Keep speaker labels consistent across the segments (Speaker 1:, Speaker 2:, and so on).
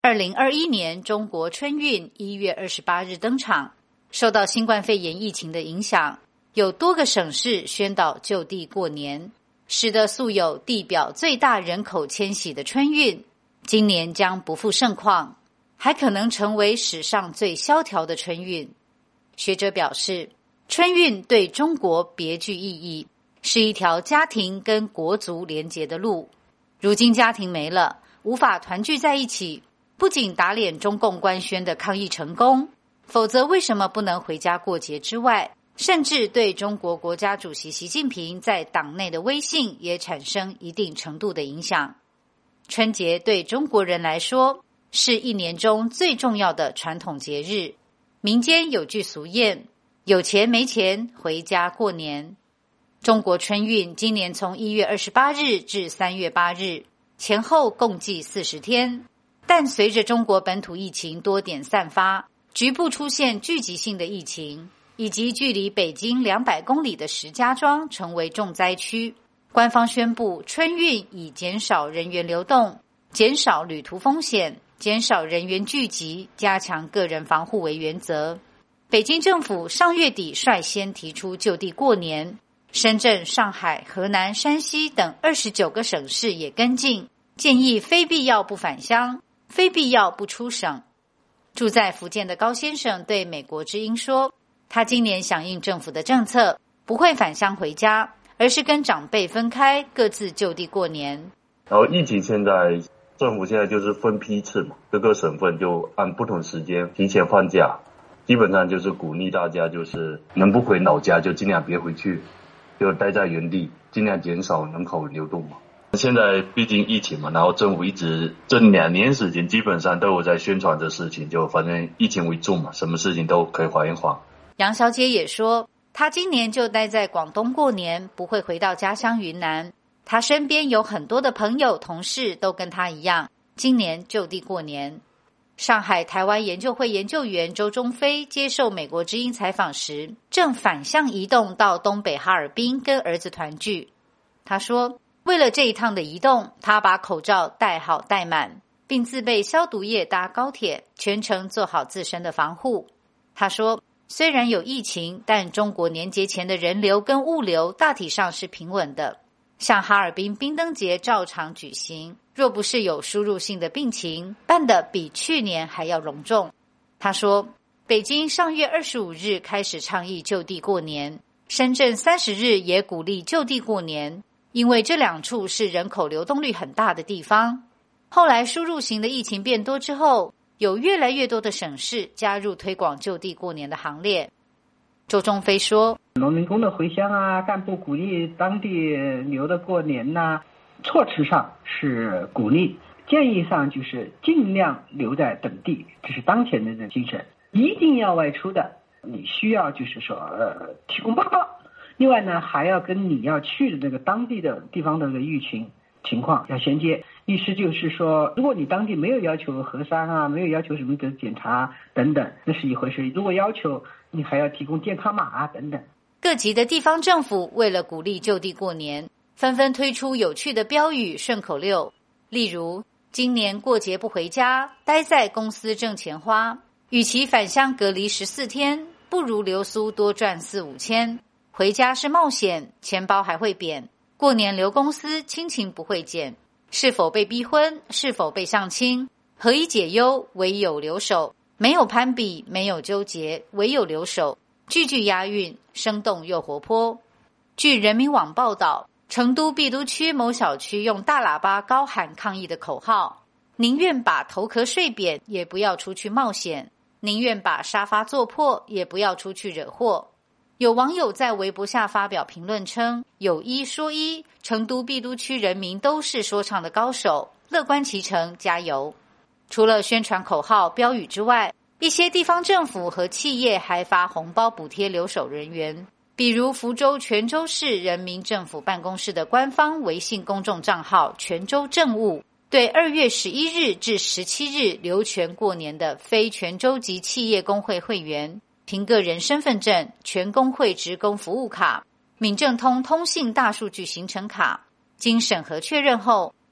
Speaker 1: 2021年中国春运1月28日登场，受到新冠肺炎疫情的影响，有多个省市宣导就地过年，使得素有地表最大人口迁徙的春运，今年将不复盛况，还可能成为史上最萧条的春运。学者表示，春运对中国别具意义，是一条家庭跟国族连结的路。如今家庭没了，无法团聚在一起，不仅打脸中共官宣的抗疫成功，否则为什么不能回家过节之外，甚至对中国国家主席习近平在党内的威信也产生一定程度的影响。春节对中国人来说是一年中最重要的传统节日，民间有句俗谚，有钱没钱回家过年。中国春运今年从1月28日至3月8日，前后共计40天，但随着中国本土疫情多点散发，局部出现聚集性的疫情，以及距离北京200公里的石家庄成为重灾区，官方宣布春运以减少人员流动、减少旅途风险、减少人员聚集、加强个人防护为原则。北京政府上月底率先提出就地过年，深圳、上海、河南、山西等29个省市也跟进，建议非必要不返乡，非必要不出省。住在福建的高先生对美国之音说，他今年响应政府的政策，不会返乡回家，而是跟长辈分开，各自就地过年。
Speaker 2: 然后疫情现在政府现在就是分批次嘛，各个省份就按不同时间提前放假，基本上就是鼓励大家就是能不回老家就尽量别回去，就待在原地，尽量减少人口流动嘛。现在毕竟疫情嘛，然后政府一直这2年时间基本上都有在宣传这事情，就反正疫情为重嘛，什么事情都可以缓一缓。
Speaker 1: 杨小姐也说，她今年就待在广东过年，不会回到家乡云南。她身边有很多的朋友同事都跟她一样，今年就地过年。上海台湾研究会研究员周中飞接受美国之音采访时，正反向移动到东北哈尔滨跟儿子团聚。他说，为了这一趟的移动，他把口罩戴好戴满，并自备消毒液搭高铁，全程做好自身的防护。他说，虽然有疫情，但中国年节前的人流跟物流大体上是平稳的，像哈尔滨冰灯节照常举行，若不是有输入性的病情，办得比去年还要隆重。他说，北京上月25日开始倡议就地过年，深圳30日也鼓励就地过年，因为这2处是人口流动率很大的地方。后来输入型的疫情变多之后，有越来越多的省市加入推广就地过年的行列。周中飞说，
Speaker 3: 农民工的回乡啊，干部鼓励当地留的过年啊，措辞上是鼓励，建议上就是尽量留在本地，这是当前的这精神。一定要外出的，你需要就是说提供报告。另外呢，还要跟你要去的这个当地的地方的这个疫情情况要衔接。意思就是说，如果你当地没有要求核酸啊，没有要求什么的检查等等，那是一回事。如果要求，你还要提供健康码啊等等。
Speaker 1: 各级的地方政府为了鼓励就地过年，纷纷推出有趣的标语顺口溜，例如今年过节不回家，待在公司挣钱花，与其返乡隔离14天，不如留苏多赚4、5千。回家是冒险，钱包还会扁，过年留公司亲情不会减。是否被逼婚，是否被相亲，何以解忧，唯有留守。没有攀比，没有纠结，唯有留守。句句押韵，生动又活泼。据人民网报道，成都碧都区某小区用大喇叭高喊抗议的口号，宁愿把头壳睡扁，也不要出去冒险，宁愿把沙发坐破，也不要出去惹祸。有网友在微博下发表评论称，有一说一，成都碧都区人民都是说唱的高手，乐观其成，加油。除了宣传口号标语之外，一些地方政府和企业还发红包补贴留守人员，比如福州泉州市人民政府办公室的官方微信公众账号泉州政务，对2月11日至17日留权过年的非泉州籍企业工会会员，凭个人身份证、全工会职工服务卡、闽政通通信大数据行程卡，经审核确认后，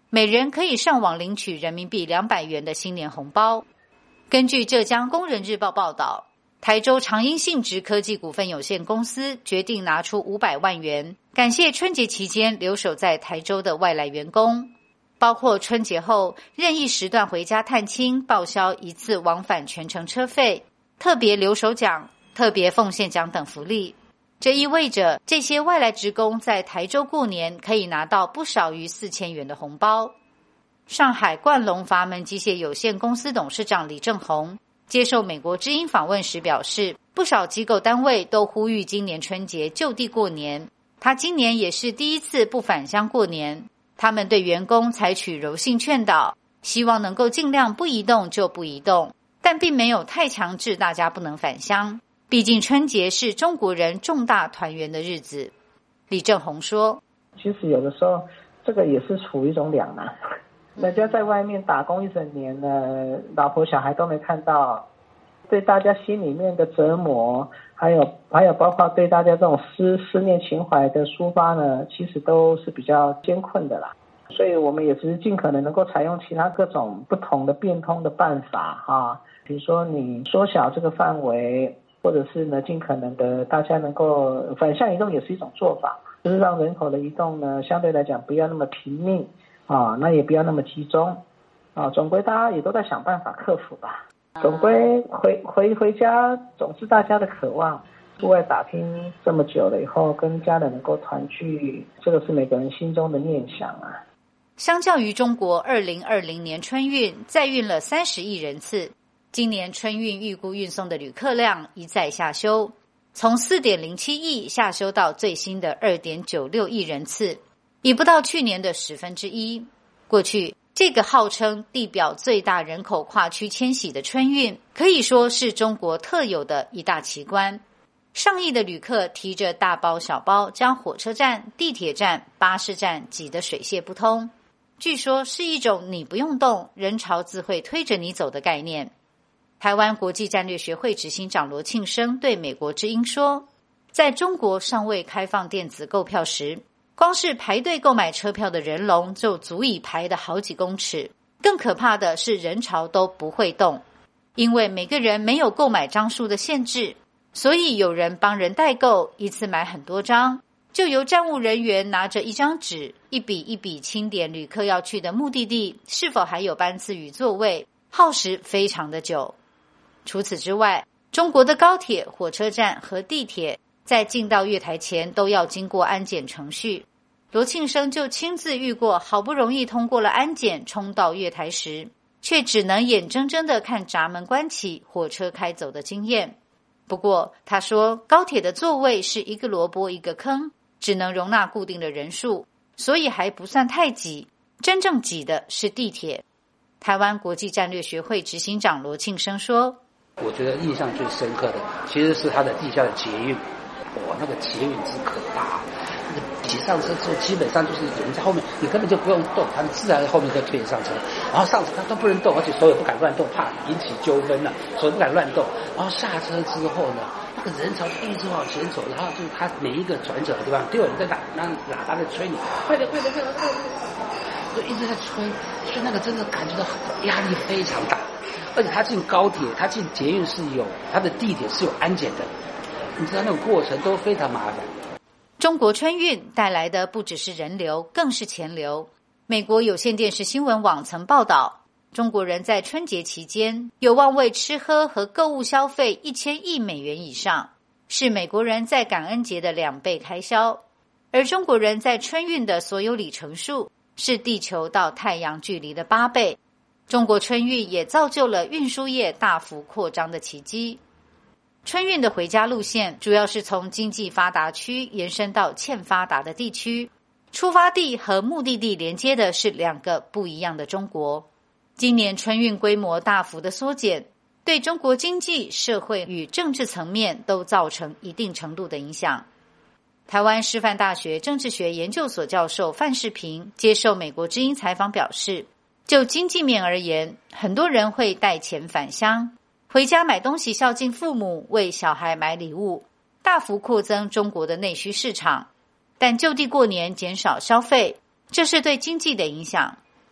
Speaker 1: 每人可以上网领取人民币200元的新年红包。根据浙江工人日报报道，台州长英信直科技股份有限公司决定拿出500万元，感谢春节期间留守在台州的外来员工，包括春节后任意时段回家探亲报销一次往返全程车费、特别留守奖、特别奉献奖等福利。这意味着这些外来职工在台州过年可以拿到不少于4000元的红包。上海冠龙阀门机械有限公司董事长李正宏接受美国之音访问时表示，不少机构单位都呼吁今年春节就地过年，他今年也是第一次不返乡过年。他们对员工采取柔性劝导，希望能够尽量不移动就不移动，但并没有太强制大家不能返乡。毕竟春节是中国人重大团圆的日子。李正宏说，
Speaker 4: 其实有的时候这个也是处于一种两难，人家在外面打工一整年了，老婆小孩都没看到，对大家心里面的折磨，还有包括对大家这种思念情怀的抒发呢，其实都是比较艰困的啦。所以我们也是尽可能能够采用其他各种不同的变通的办法啊，比如说你缩小这个范围，或者是呢尽可能的大家能够反向移动也是一种做法，就是让人口的移动呢相对来讲不要那么频密啊，那也不要那么集中啊，总归大家也都在想办法克服吧。总归回家总是大家的渴望，出外打拼这么久了以后跟家人能够团聚，这个是每个人心中的念想啊。
Speaker 1: 相较于中国2020年春运载运了30亿人次，今年春运预估运送的旅客量一再下修，从 4.07 亿下修到最新的 2.96 亿人次，已不到去年的1/10。过去这个号称地表最大人口跨区迁徙的春运，可以说是中国特有的一大奇观。上亿的旅客提着大包小包，将火车站、地铁站、巴士站挤得水泄不通。据说是一种你不用动，人潮自会推着你走的概念。台湾国际战略学会执行长罗庆生对美国之音说，在中国尚未开放电子购票时，光是排队购买车票的人龙就足以排得好几公尺，更可怕的是人潮都不会动，因为每个人没有购买张数的限制，所以有人帮人代购，一次买很多张，就由站务人员拿着一张纸，一笔一笔清点旅客要去的目的地是否还有班次与座位，耗时非常的久。除此之外，中国的高铁、火车站和地铁在进到月台前都要经过安检程序。罗庆生就亲自遇过好不容易通过了安检冲到月台时，却只能眼睁睁地看闸门关起，火车开走的经验。不过他说，高铁的座位是一个萝卜一个坑，只能容纳固定的人数，所以还不算太挤，真正挤的是地铁。台湾国际战略学会执行长罗庆生说，
Speaker 5: 我觉得印象最深刻的其实是它的地下的捷运，那个捷运之可怕，挤上车之后基本上就是有人在后面，你根本就不用动，他们自然在后面就推上车，然后上车他都不能动，而且手也不敢乱动，怕引起纠纷了，手也不敢乱动。然后下车之后呢，那个人潮一直往前走，然后就是他每一个转角的地方都有人在拿喇叭在催你，快点，就一直在催，所以那个真的感觉到压力非常大。而且他进高铁，他进捷运是有，他的地铁是有安检的，你知道那种过程都非常麻烦。
Speaker 1: 中国春运带来的不只是人流，更是钱流。美国有线电视新闻网曾报道，中国人在春节期间有望为吃喝和购物消费1000亿美元以上，是美国人在感恩节的2倍开销。而中国人在春运的所有里程数是地球到太阳距离的8倍。中国春运也造就了运输业大幅扩张的奇迹。春运的回家路线主要是从经济发达区延伸到欠发达的地区，出发地和目的地连接的是2个不一样的中国。今年春运规模大幅的缩减，对中国经济、社会与政治层面都造成一定程度的影响。台湾师范大学政治学研究所教授范世平接受美国之音采访表示，就经济面而言，很多人会带钱返乡，回家买东西孝敬父母，为小孩买礼物，大幅扩增中国的内需市场。但就地过年减少消费，这是对经济的影响。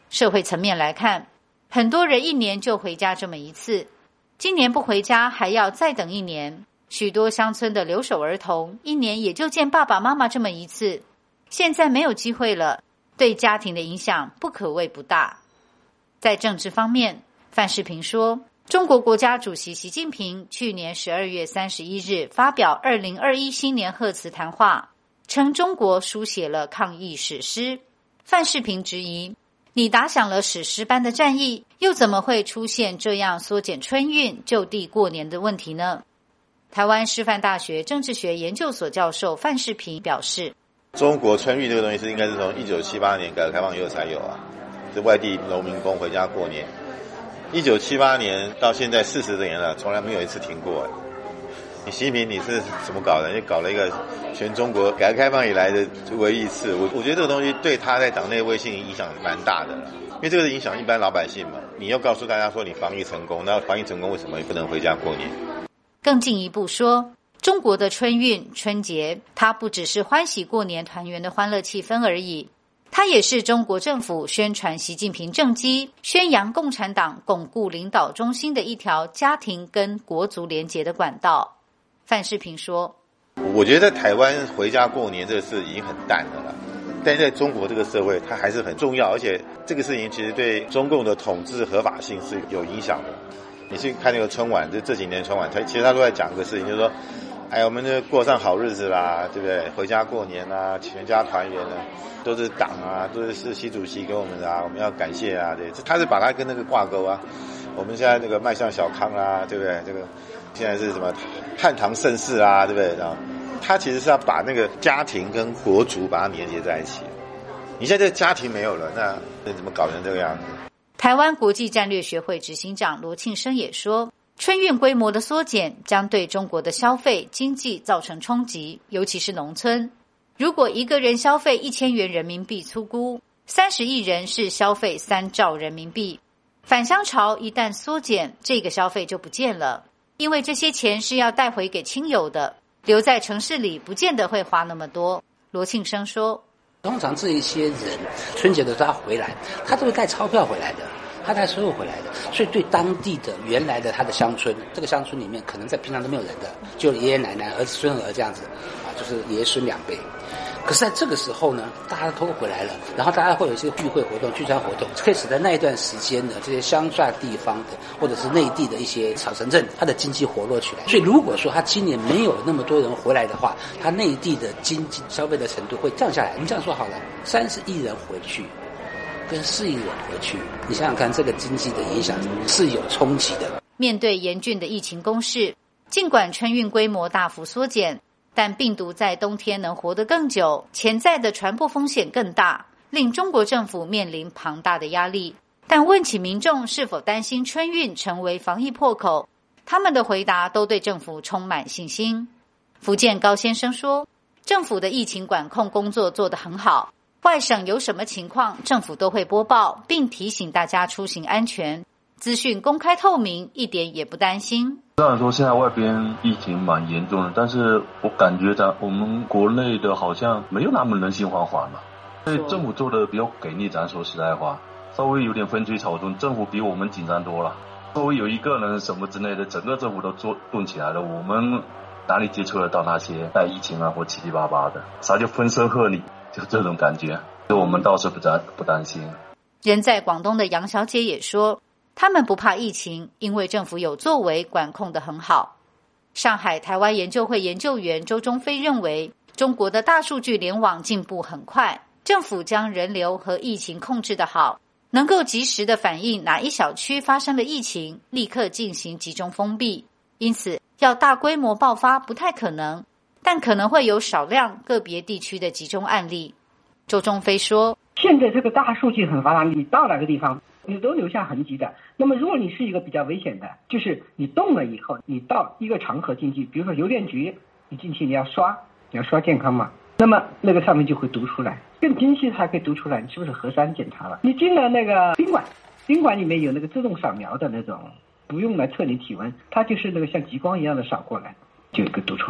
Speaker 1: 社会层面来看，很多人一年就回家这么一次，今年不回家还要再等一年。许多乡村的留守儿童一年也就见爸爸妈妈这么一次，现在没有机会了，对家庭的影响不可谓不大。在政治方面，范世平说，中国国家主席习近平去年12月31日发表2021新年贺词谈话，称中国书写了抗疫史诗。范世平质疑，你打响了史诗般的战役，又怎么会出现这样缩减春运就地过年的问题呢？台湾师范大学政治学研究所教授范世平表示，
Speaker 6: 中国春运这个东西应该是从1978年改革开放以后才有啊，是外地农民工回家过年。1978年到现在40多年了，从来没有一次停过。你习近平你是怎么搞的？你搞了一个全中国改革开放以来的唯一一次，我觉得这个东西对他在党内威信影响蛮大的了，因为这个影响一般老百姓嘛。你要告诉大家说你防疫成功，那防疫成功为什么你不能回家过年？
Speaker 1: 更进一步说，中国的春运、春节，它不只是欢喜过年团圆的欢乐气氛而已，它也是中国政府宣传习近平政绩、宣扬共产党、巩固领导中心的一条家庭跟国族连结的管道。范世平说，
Speaker 6: 我觉得在台湾回家过年这个事已经很淡了啦，但在中国这个社会它还是很重要，而且这个事情其实对中共的统治合法性是有影响的。你去看那个春晚，这几年春晚，其实他都在讲个事情，就是说，哎，我们就过上好日子啦，对不对？回家过年啊，全家团圆啊，都是党啊，都是习主席给我们的啊，我们要感谢啊，对，他是把它跟那个挂钩啊。我们现在那个迈向小康啊，对不对？这个现在是什么汉唐盛世啊，对不对？啊，他其实是要把那个家庭跟国族把它连接在一起。你现在这个家庭没有了，那怎么搞成这个样子？
Speaker 1: 台湾国际战略学会执行长罗庆生也说，春运规模的缩减将对中国的消费经济造成冲击，尤其是农村。如果一个人消费1000元人民币，粗估30亿人是消费3兆人民币。返乡潮一旦缩减，这个消费就不见了，因为这些钱是要带回给亲友的，留在城市里不见得会花那么多。罗庆生说，
Speaker 5: 通常这一些人春节的时候他回来，他都会带钞票回来的，他带所有回来的，所以对当地的原来的他的乡村，这个乡村里面可能在平常都没有人的，就爷爷奶奶、儿子孙儿这样子啊，就是爷孙2辈。可是在这个时候呢，大家都回来了，然后大家会有一些聚会活动、聚餐活动，可以使得那一段时间呢，这些乡下地方的或者是内地的一些小城镇，它的经济活络起来。所以如果说他今年没有那么多人回来的话，他内地的经济消费的程度会降下来。你这样说好了，30亿人回去跟4亿人回去，你想想看，这个经济的影响是有冲击的。
Speaker 1: 面对严峻的疫情攻势，尽管春运规模大幅缩减，但病毒在冬天能活得更久，潜在的传播风险更大，令中国政府面临庞大的压力。但问起民众是否担心春运成为防疫破口，他们的回答都对政府充满信心。福建高先生说，政府的疫情管控工作做得很好，外省有什么情况，政府都会播报，并提醒大家出行安全，资讯公开透明，一点也不担心。
Speaker 2: 虽然说现在外边疫情蛮严重的，但是我感觉我们国内的好像没有那么人心惶惶了。所以政府做的比较给力，咱说实在话，稍微有点风吹草动，政府比我们紧张多了。稍微有一个人什么之类的，整个政府都动起来了，我们哪里接触得到那些带疫情啊或七七八八的，啥叫风声鹤唳，就这种感觉，所以我们倒是不担心。
Speaker 1: 人在广东的杨小姐也说，他们不怕疫情，因为政府有作为，管控得很好。上海台湾研究会研究员周忠飞认为，中国的大数据联网进步很快，政府将人流和疫情控制得好，能够及时的反映哪一小区发生了疫情，立刻进行集中封闭。因此，要大规模爆发不太可能，但可能会有少量个别地区的集中案例。周忠飞说，
Speaker 3: 现在这个大数据很发达，你到哪个地方你都留下痕迹的。那么如果你是一个比较危险的，就是你动了以后，你到一个场合进去，比如说邮电局，你进去你要刷健康码，那么那个上面就会读出来，更精细还可以读出来你是不是核酸检查了。你进了那个宾馆里面有那个自动扫描的那种，不用来测你体温，它就是那个像极光一样的扫过来，就给读出来了。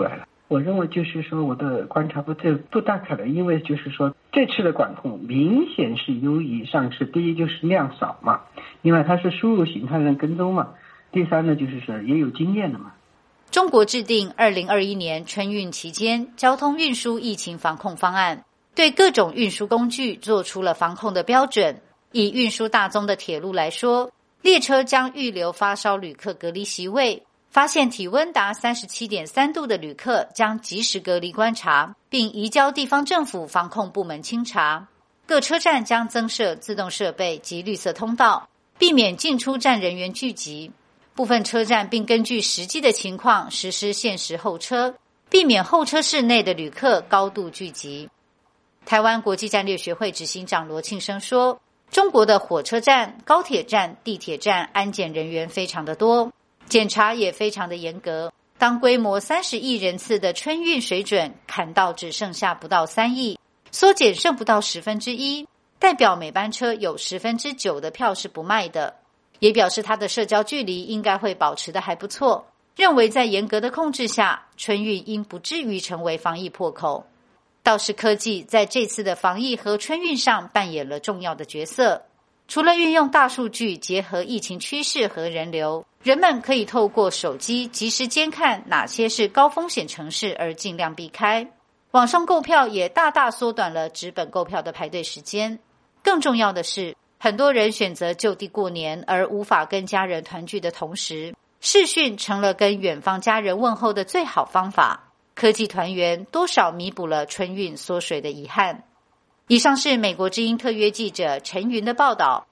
Speaker 3: 我认为就是说我的观察不大可能，因为就是说这次的管控明显是优于上次。第一就是量少嘛，另外它是输入型，它能跟踪嘛。第三呢就是说也有经验的嘛。
Speaker 1: 中国制定2021年春运期间交通运输疫情防控方案，对各种运输工具做出了防控的标准。以运输大宗的铁路来说，列车将预留发烧旅客隔离席位，发现体温达 37.3 度的旅客将及时隔离观察，并移交地方政府防控部门清查。各车站将增设自动设备及绿色通道，避免进出站人员聚集。部分车站并根据实际的情况实施限时候车，避免候车室内的旅客高度聚集。台湾国际战略学会执行长罗庆生说，中国的火车站、高铁站、地铁站安检人员非常的多，检查也非常的严格。当规模30亿人次的春运水准砍到只剩下不到3亿，缩减剩不到1/10，代表每班车有9%的票是不卖的，也表示它的社交距离应该会保持得还不错。认为在严格的控制下，春运应不至于成为防疫破口。倒是科技在这次的防疫和春运上扮演了重要的角色。除了运用大数据结合疫情趋势和人流，人们可以透过手机及时监看哪些是高风险城市而尽量避开。网上购票也大大缩短了纸本购票的排队时间。更重要的是，很多人选择就地过年而无法跟家人团聚的同时，视讯成了跟远方家人问候的最好方法。科技团圆多少弥补了春运缩水的遗憾。以上是美国之音特约记者陈云的报道。